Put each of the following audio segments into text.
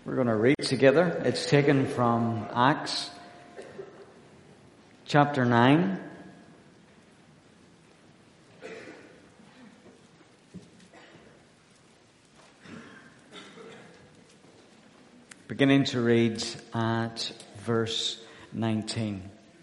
We're going to read together. It's taken from Acts chapter 9. Beginning to read at verse 19.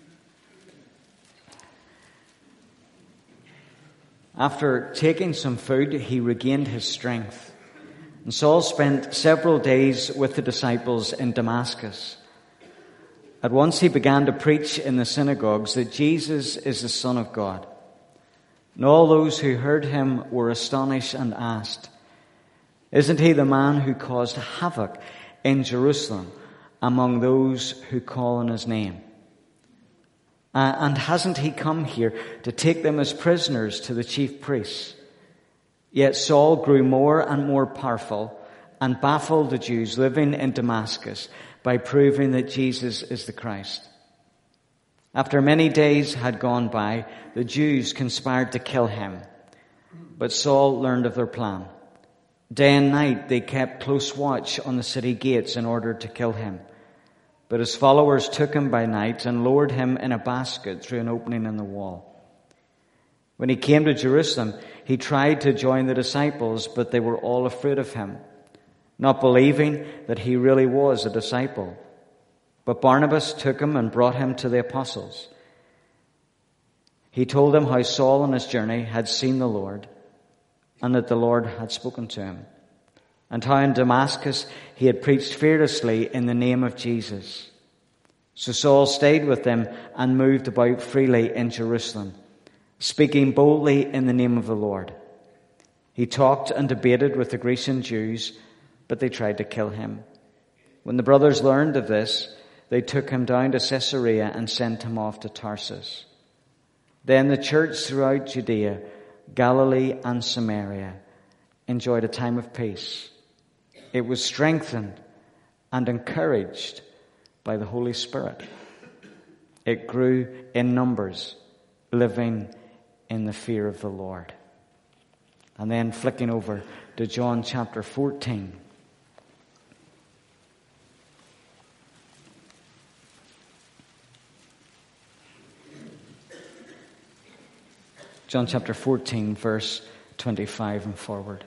After taking some food, he regained his strength. And Saul spent several days with the disciples in Damascus. At once he began to preach in the synagogues that Jesus is the Son of God. And all those who heard him were astonished and asked, "Isn't he the man who caused havoc in Jerusalem among those who call on his name? And hasn't he come here to take them as prisoners to the chief priests?" Yet Saul grew more and more powerful and baffled the Jews living in Damascus by proving that Jesus is the Christ. After many days had gone by, the Jews conspired to kill him. But Saul learned of their plan. Day and night they kept close watch on the city gates in order to kill him. But his followers took him by night and lowered him in a basket through an opening in the wall. When he came to Jerusalem, he tried to join the disciples, but they were all afraid of him, not believing that he really was a disciple. But Barnabas took him and brought him to the apostles. He told them how Saul on his journey had seen the Lord, and that the Lord had spoken to him, and how in Damascus he had preached fearlessly in the name of Jesus. So Saul stayed with them and moved about freely in Jerusalem, speaking boldly in the name of the Lord. He talked and debated with the Grecian Jews, but they tried to kill him. When the brothers learned of this, they took him down to Caesarea and sent him off to Tarsus. Then the church throughout Judea, Galilee, and Samaria enjoyed a time of peace. It was strengthened and encouraged by the Holy Spirit. It grew in numbers, living in the fear of the Lord. And then flicking over to John chapter 14. John chapter 14, verse 25 and forward.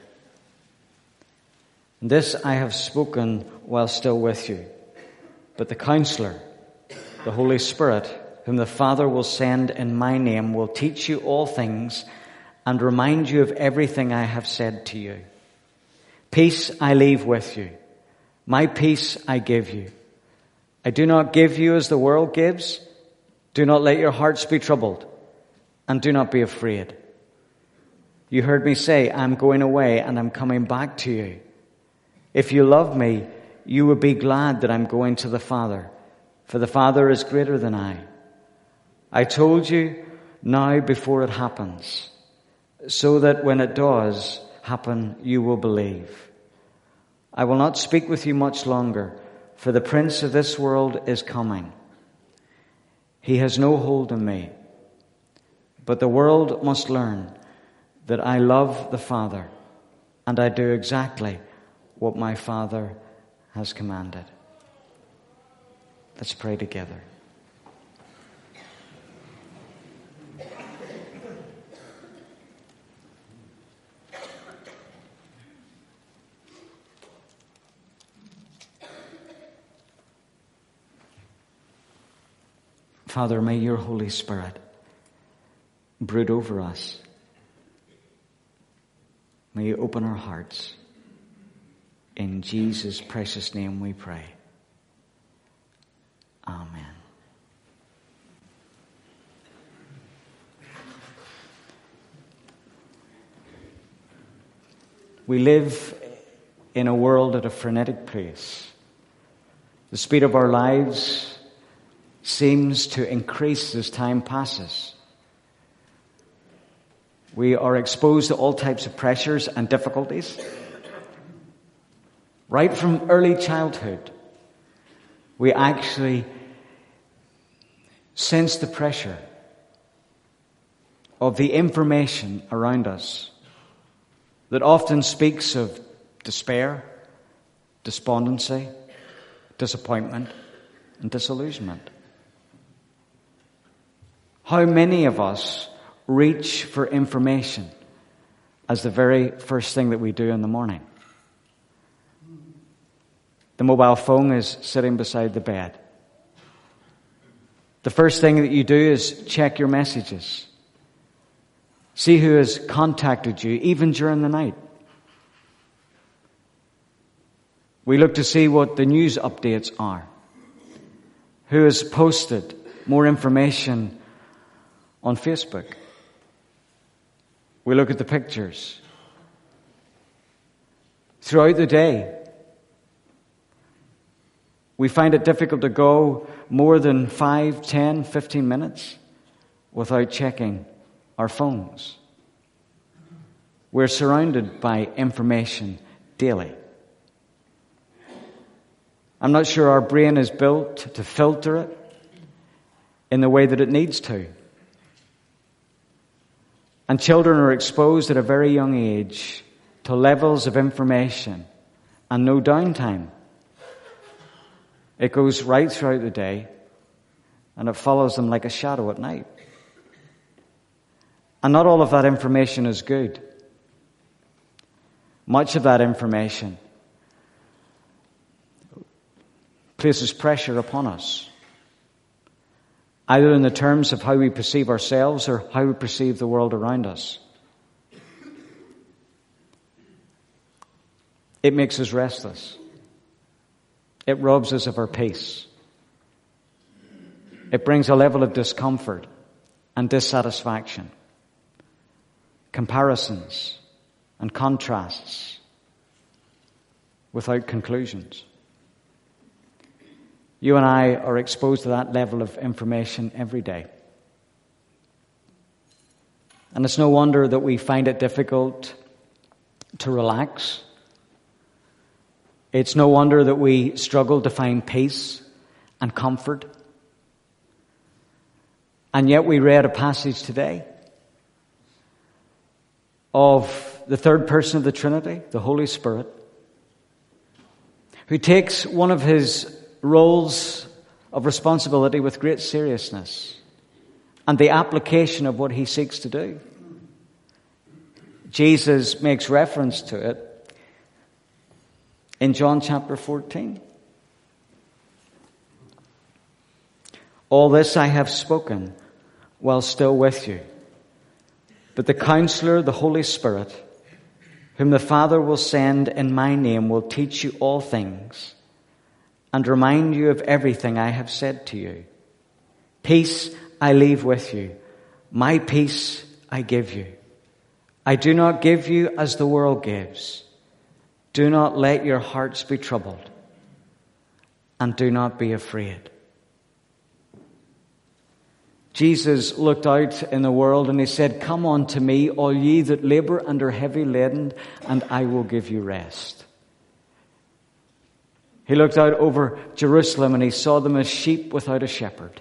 "This I have spoken while still with you, but the Counselor, the Holy Spirit, whom the Father will send in my name, will teach you all things and remind you of everything I have said to you. Peace I leave with you. My peace I give you. I do not give you as the world gives. Do not let your hearts be troubled, and do not be afraid. You heard me say, I'm going away and I'm coming back to you. If you love me, you will be glad that I'm going to the Father, for the Father is greater than I. I told you now before it happens, so that when it does happen, you will believe. I will not speak with you much longer, for the prince of this world is coming. He has no hold on me. But the world must learn that I love the Father, and I do exactly what my Father has commanded." Let's pray together. Father, may your Holy Spirit brood over us. May you open our hearts. In Jesus' precious name we pray. Amen. We live in a world at a frenetic pace. The speed of our lives seems to increase as time passes. We are exposed to all types of pressures and difficulties. Right from early childhood, we actually sense the pressure of the information around us that often speaks of despair, despondency, disappointment, and disillusionment. How many of us reach for information as the very first thing that we do in the morning? The mobile phone is sitting beside the bed. The first thing that you do is check your messages. See who has contacted you, even during the night. We look to see what the news updates are. Who has posted more information on Facebook? We look at the pictures. Throughout the day, we find it difficult to go more than 5, 10, 15 minutes without checking our phones. We're surrounded by information daily. I'm not sure our brain is built to filter it in the way that it needs to. And children are exposed at a very young age to levels of information and no downtime. It goes right throughout the day, and it follows them like a shadow at night. And not all of that information is good. Much of that information places pressure upon us, either in the terms of how we perceive ourselves or how we perceive the world around us. It makes us restless. It robs us of our peace. It brings a level of discomfort and dissatisfaction, comparisons and contrasts without conclusions. You and I are exposed to that level of information every day. And it's no wonder that we find it difficult to relax. It's no wonder that we struggle to find peace and comfort. And yet we read a passage today of the third person of the Trinity, the Holy Spirit, who takes one of his roles of responsibility with great seriousness and the application of what he seeks to do. Jesus makes reference to it in John chapter 14. All this I have spoken while still with you. But the Counselor, the Holy Spirit, whom the Father will send in my name, will teach you all things and remind you of everything I have said to you. Peace I leave with you. My peace I give you. I do not give you as the world gives. Do not let your hearts be troubled, and do not be afraid. Jesus looked out in the world and he said, "Come unto me, all ye that labor and are heavy laden, and I will give you rest." He looked out over Jerusalem and he saw them as sheep without a shepherd.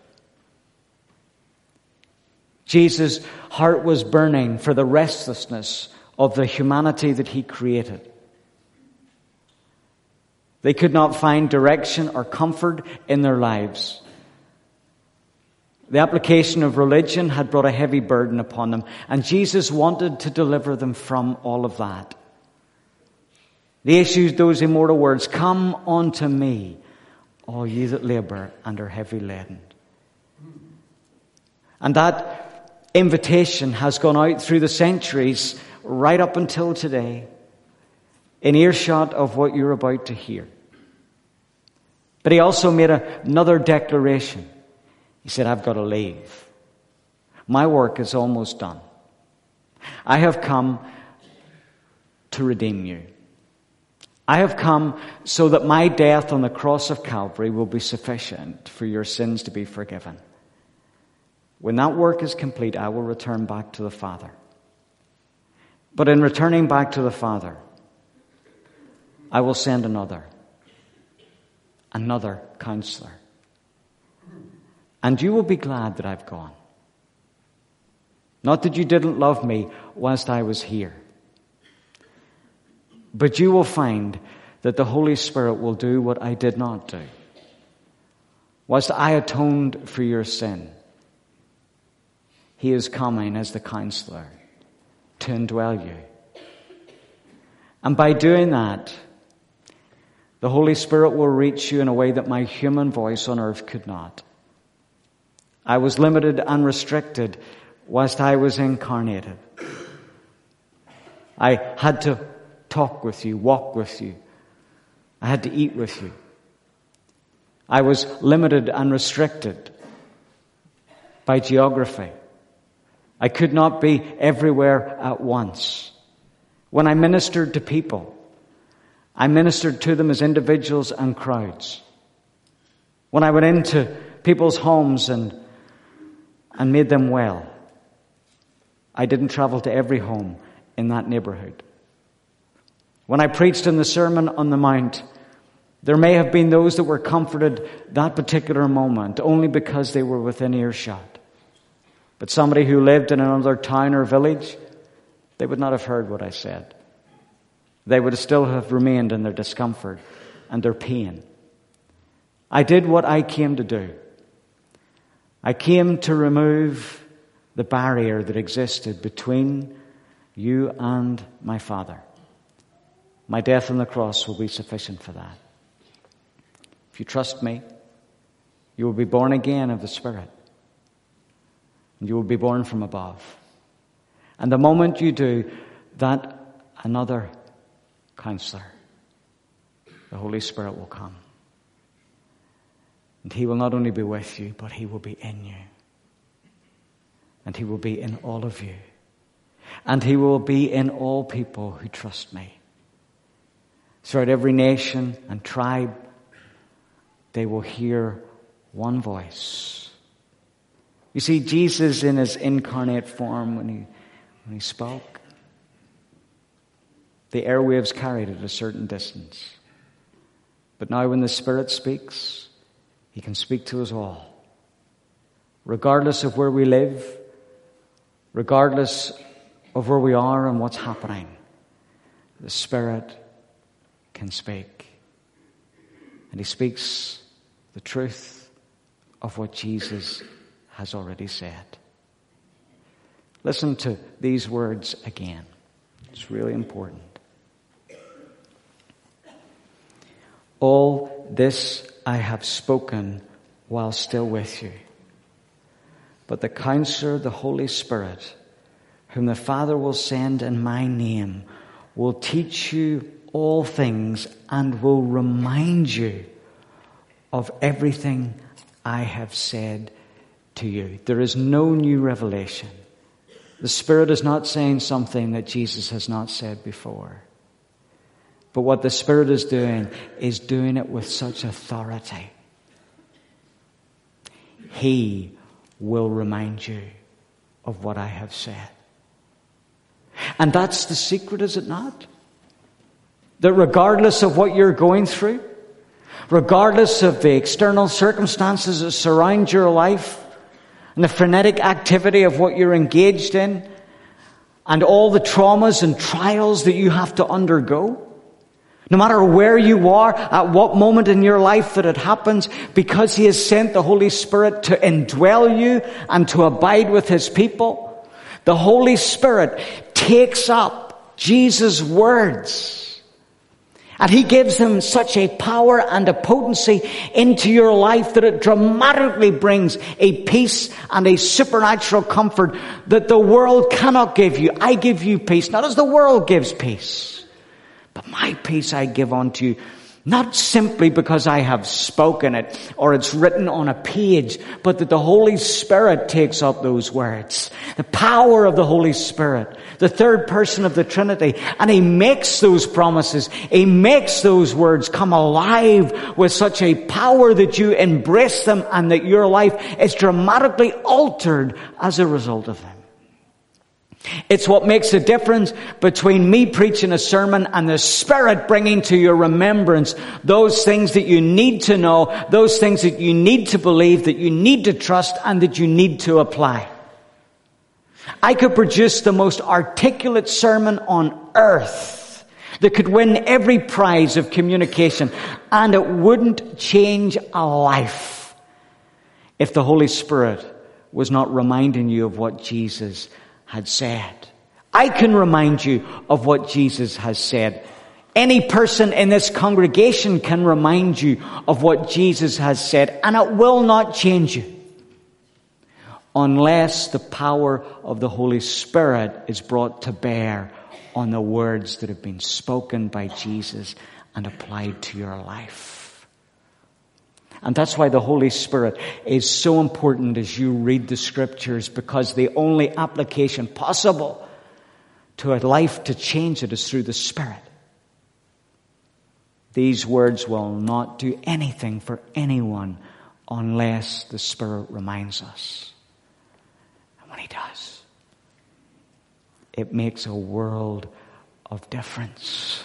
Jesus' heart was burning for the restlessness of the humanity that he created. They could not find direction or comfort in their lives. The application of religion had brought a heavy burden upon them, and Jesus wanted to deliver them from all of that. They issued those immortal words, "Come unto me, all ye that labor and are heavy laden." And that invitation has gone out through the centuries right up until today, in earshot of what you're about to hear. But he also made another declaration. He said, "I've got to leave. My work is almost done. I have come to redeem you. I have come so that my death on the cross of Calvary will be sufficient for your sins to be forgiven. When that work is complete, I will return back to the Father. But in returning back to the Father, I will send another Counselor. And you will be glad that I've gone. Not that you didn't love me whilst I was here. But you will find that the Holy Spirit will do what I did not do. whilst I atoned for your sin, he is coming as the counselor to indwell you. And by doing that, the Holy Spirit will reach you in a way that my human voice on earth could not. I was limited and restricted whilst I was incarnated. I had to talk with you, walk with you. I had to eat with you. I was limited and restricted by geography. I could not be everywhere at once. When I ministered to people, I ministered to them as individuals and crowds. When I went into people's homes and made them well, I didn't travel to every home in that neighborhood. When I preached in the Sermon on the Mount, there may have been those that were comforted that particular moment only because they were within earshot. But somebody who lived in another town or village, they would not have heard what I said. They would still have remained in their discomfort and their pain. I did what I came to do. I came to remove the barrier that existed between you and my Father. My death on the cross will be sufficient for that. If you trust me, you will be born again of the Spirit. And you will be born from above. And the moment you do that, another counselor, the Holy Spirit, will come. And he will not only be with you, but he will be in you. And he will be in all of you. And he will be in all people who trust me. Throughout every nation and tribe, they will hear one voice. You see, Jesus in his incarnate form, when he spoke, the airwaves carried at a certain distance. But now when the Spirit speaks, he can speak to us all. Regardless of where we live, regardless of where we are and what's happening, the Spirit can speak. And he speaks the truth of what Jesus has already said. Listen to these words again. It's really important. All this I have spoken while still with you. But the Counselor, the Holy Spirit, whom the Father will send in my name, will teach you all things and will remind you of everything I have said to you. There is no new revelation. The Spirit is not saying something that Jesus has not said before. But what the Spirit is doing it with such authority. He will remind you of what I have said. And that's the secret, is it not? That regardless of what you're going through, regardless of the external circumstances that surround your life, and the frenetic activity of what you're engaged in, and all the traumas and trials that you have to undergo, no matter where you are, at what moment in your life that it happens, because he has sent the Holy Spirit to indwell you and to abide with his people, the Holy Spirit takes up Jesus' words and he gives them such a power and a potency into your life that it dramatically brings a peace and a supernatural comfort that the world cannot give you. I give you peace, not as the world gives peace, but my peace I give unto you, not simply because I have spoken it or it's written on a page, but that the Holy Spirit takes up those words. The power of the Holy Spirit, the third person of the Trinity, and he makes those promises. He makes those words come alive with such a power that you embrace them and that your life is dramatically altered as a result of them. It's what makes the difference between me preaching a sermon and the Spirit bringing to your remembrance those things that you need to know, those things that you need to believe, that you need to trust, and that you need to apply. I could produce the most articulate sermon on earth that could win every prize of communication, and it wouldn't change a life if the Holy Spirit was not reminding you of what Jesus had said. I can remind you of what Jesus has said. Any person in this congregation can remind you of what Jesus has said, and it will not change you unless the power of the Holy Spirit is brought to bear on the words that have been spoken by Jesus and applied to your life. And that's why the Holy Spirit is so important as you read the Scriptures, because the only application possible to a life to change it is through the Spirit. These words will not do anything for anyone unless the Spirit reminds us. And when He does, it makes a world of difference.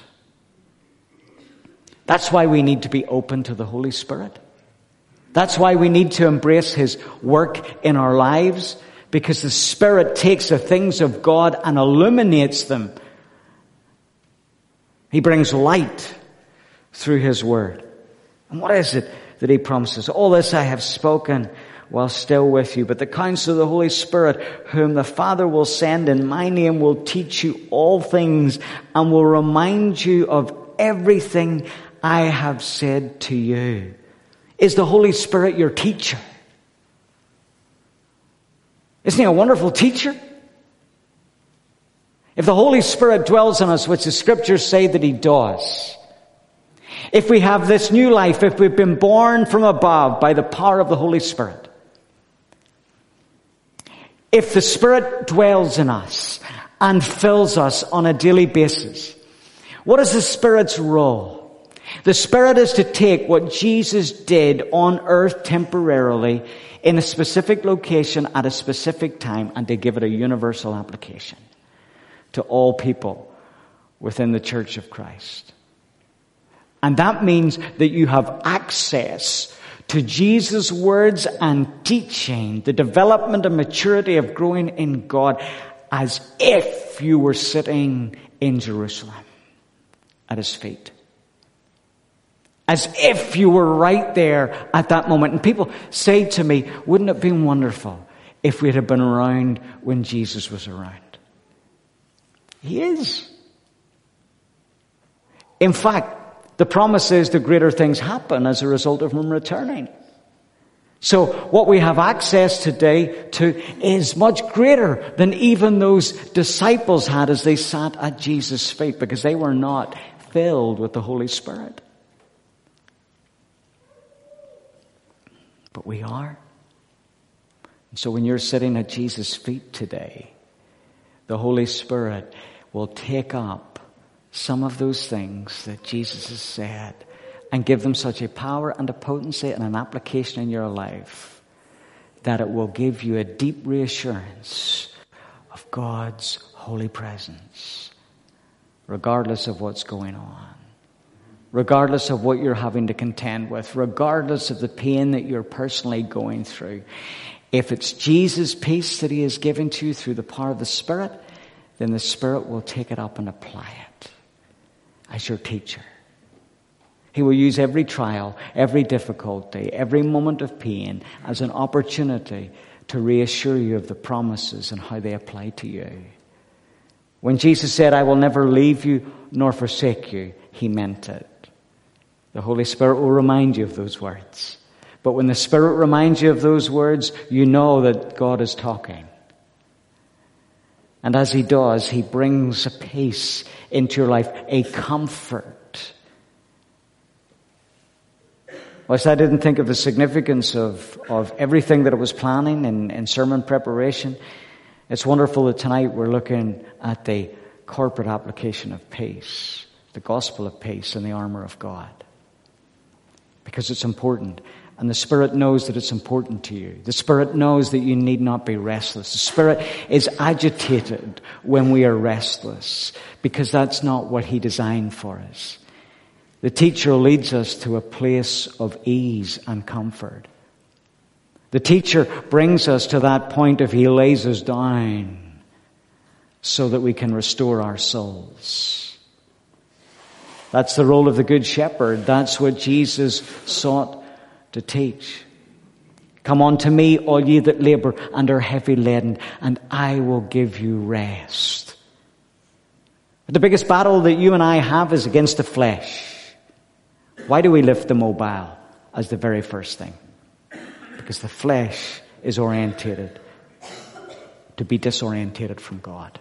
That's why we need to be open to the Holy Spirit. That's why we need to embrace His work in our lives, because the Spirit takes the things of God and illuminates them. He brings light through His Word. And what is it that He promises? All this I have spoken while still with you, but the counsel of the Holy Spirit, whom the Father will send in my name, will teach you all things and will remind you of everything I have said to you. Is the Holy Spirit your teacher? Isn't He a wonderful teacher? If the Holy Spirit dwells in us, which the Scriptures say that He does, if we have this new life, if we've been born from above by the power of the Holy Spirit, if the Spirit dwells in us and fills us on a daily basis, what is the Spirit's role? The Spirit is to take what Jesus did on earth temporarily in a specific location at a specific time and to give it a universal application to all people within the Church of Christ. And that means that you have access to Jesus' words and teaching, the development and maturity of growing in God, as if you were sitting in Jerusalem at His feet. As if you were right there at that moment. And people say to me, wouldn't it have been wonderful if we had been around when Jesus was around? He is. In fact, the promise is the greater things happen as a result of Him returning. So what we have access today to is much greater than even those disciples had as they sat at Jesus' feet, because they were not filled with the Holy Spirit. But we are. And so when you're sitting at Jesus' feet today, the Holy Spirit will take up some of those things that Jesus has said and give them such a power and a potency and an application in your life that it will give you a deep reassurance of God's holy presence, regardless of what's going on, regardless of what you're having to contend with, regardless of the pain that you're personally going through. If it's Jesus' peace that He has given to you through the power of the Spirit, then the Spirit will take it up and apply it as your teacher. He will use every trial, every difficulty, every moment of pain as an opportunity to reassure you of the promises and how they apply to you. When Jesus said, I will never leave you nor forsake you, He meant it. The Holy Spirit will remind you of those words. But when the Spirit reminds you of those words, you know that God is talking. And as He does, He brings a peace into your life, a comfort. Whilst I didn't think of the significance of everything that I was planning in sermon preparation, it's wonderful that tonight we're looking at the corporate application of peace, the gospel of peace and the armor of God. Because it's important. And the Spirit knows that it's important to you. The Spirit knows that you need not be restless. The Spirit is agitated when we are restless, because that's not what He designed for us. The teacher leads us to a place of ease and comfort. The teacher brings us to that point of He lays us down so that we can restore our souls. That's the role of the Good Shepherd. That's what Jesus sought to teach. Come unto me, all ye that labor and are heavy laden, and I will give you rest. But the biggest battle that you and I have is against the flesh. Why do we lift the mobile as the very first thing? Because the flesh is orientated to be disorientated from God.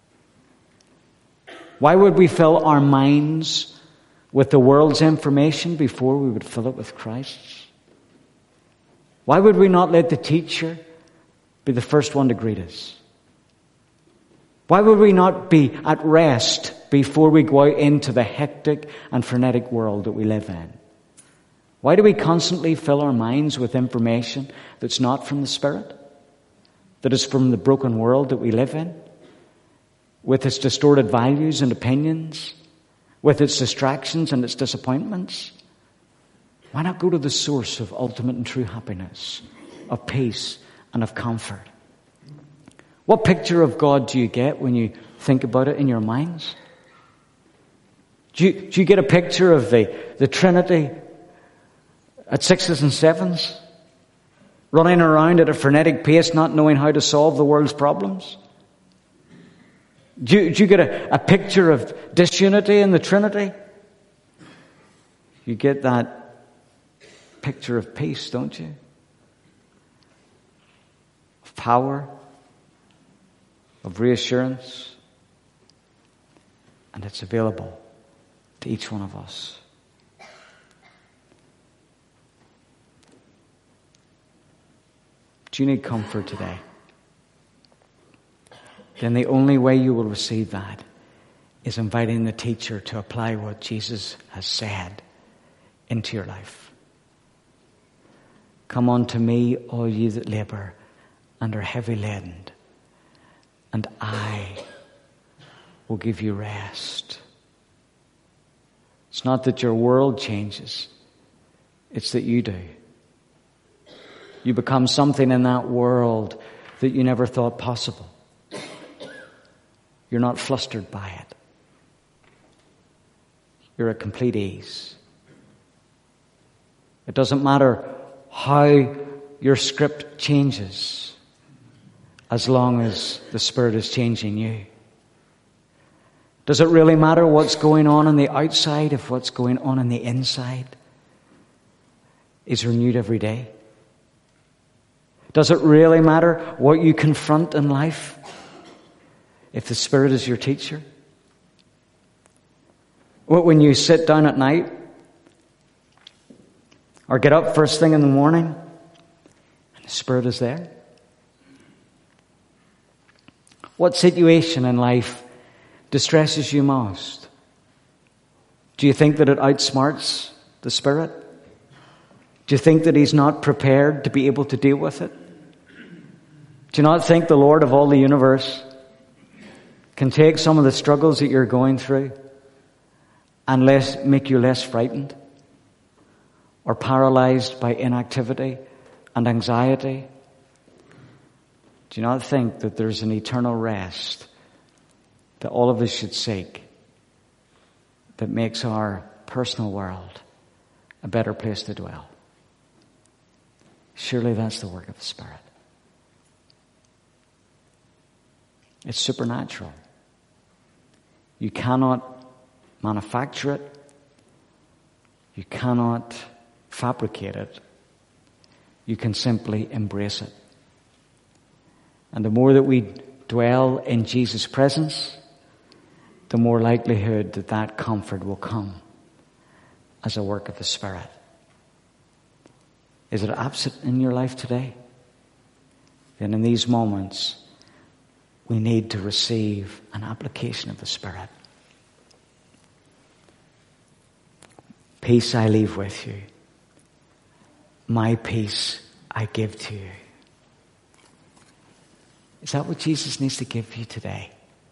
Why would we fill our minds with the world's information before we would fill it with Christ's? Why would we not let the teacher be the first one to greet us? Why would we not be at rest before we go out into the hectic and frenetic world that we live in? Why do we constantly fill our minds with information that's not from the Spirit? That is from the broken world that we live in? With its distorted values and opinions? With its distractions and its disappointments? Why not go to the source of ultimate and true happiness, of peace and of comfort? What picture of God do you get when you think about it in your minds? Do you get a picture of the Trinity at sixes and sevens, running around at a frenetic pace, not knowing how to solve the world's problems? Do you get a picture of disunity in the Trinity? You get that picture of peace, don't you? Of power, of reassurance, and it's available to each one of us. Do you need comfort today? Then the only way you will receive that is inviting the teacher to apply what Jesus has said into your life. Come unto me, all ye that labor and are heavy laden, and I will give you rest. It's not that your world changes, it's that you do. You become something in that world that you never thought possible. You're not flustered by it. You're at complete ease. It doesn't matter how your script changes as long as the Spirit is changing you. Does it really matter what's going on the outside if what's going on the inside is renewed every day? Does it really matter what you confront in life if the Spirit is your teacher? When you sit down at night or get up first thing in the morning and the Spirit is there? What situation in life distresses you most? Do you think that it outsmarts the Spirit? Do you think that He's not prepared to be able to deal with it? Do you not think the Lord of all the universe can take some of the struggles that you're going through and make you less frightened or paralyzed by inactivity and anxiety? Do you not think that there's an eternal rest that all of us should seek that makes our personal world a better place to dwell? Surely that's the work of the Spirit. It's supernatural. You cannot manufacture it. You cannot fabricate it. You can simply embrace it. And the more that we dwell in Jesus' presence, the more likelihood that that comfort will come as a work of the Spirit. Is it absent in your life today? Then in these moments, we need to receive an application of the Spirit. Peace I leave with you. My peace I give to you. Is that what Jesus needs to give you today?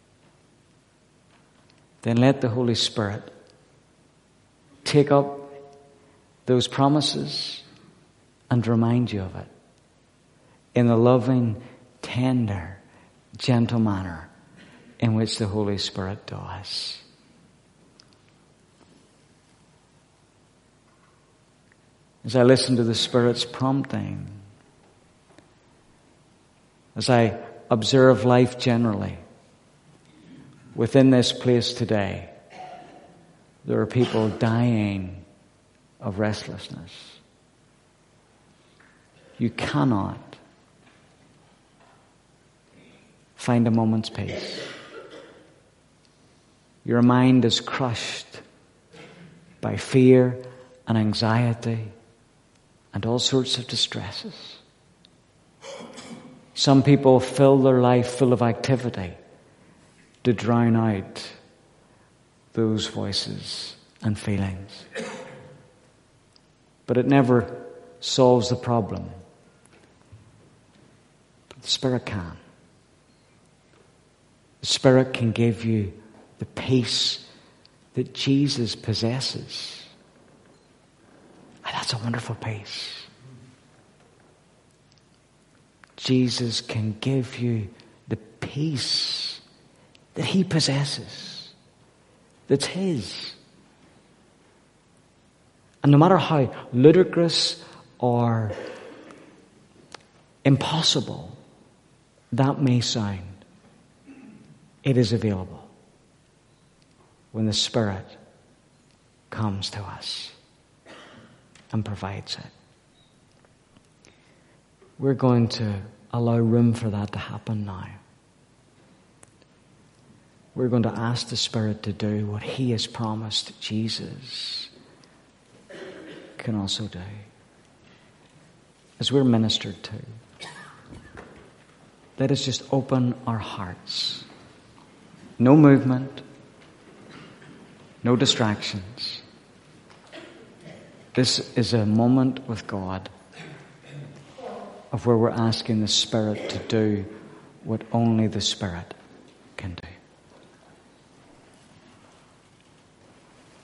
Then let the Holy Spirit take up those promises and remind you of it in the loving, tender, gentle manner in which the Holy Spirit does. As I listen to the Spirit's prompting, as I observe life generally, within this place today, there are people dying of restlessness. You cannot find a moment's peace. Your mind is crushed by fear and anxiety and all sorts of distresses. Some people fill their life full of activity to drown out those voices and feelings. But it never solves the problem. But the Spirit can. The Spirit can give you the peace that Jesus possesses. And that's a wonderful peace. Jesus can give you the peace that He possesses, that's His. And no matter how ludicrous or impossible that may sound, it is available when the Spirit comes to us and provides it. We're going to allow room for that to happen now. We're going to ask the Spirit to do what He has promised Jesus can also do. As we're ministered to, let us just open our hearts. No movement, no distractions. This is a moment with God of where we're asking the Spirit to do what only the Spirit